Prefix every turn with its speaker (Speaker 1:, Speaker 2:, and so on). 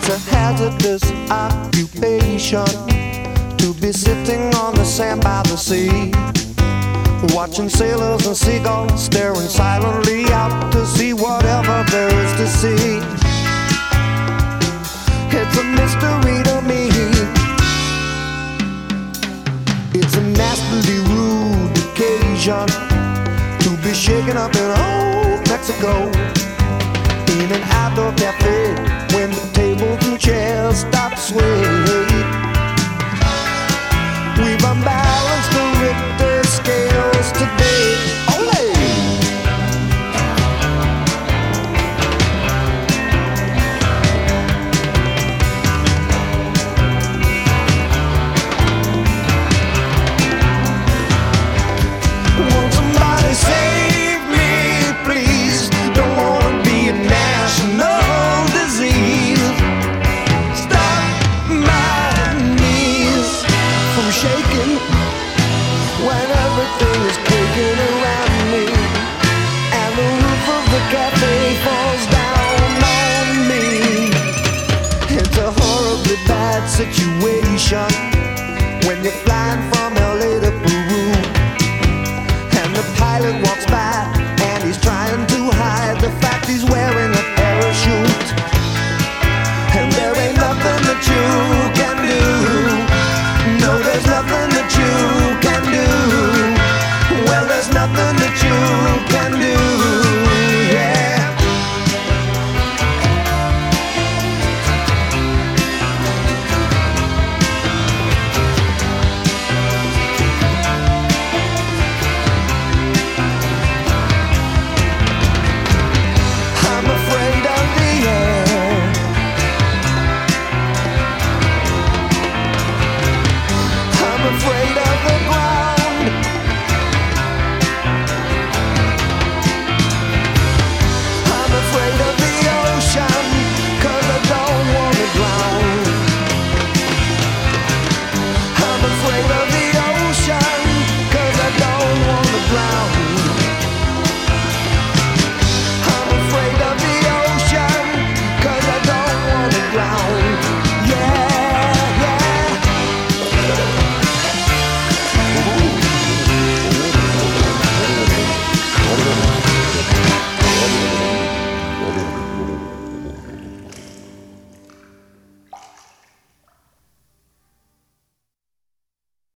Speaker 1: It's a hazardous occupation to be sitting on the sand by the sea, watching sailors and seagulls staring silently out to see whatever there is to see. It's a mystery to me. It's a nastily rude occasion to be shaken up in old Mexico, in an outdoor cafe when the tables and chairs stop swaying.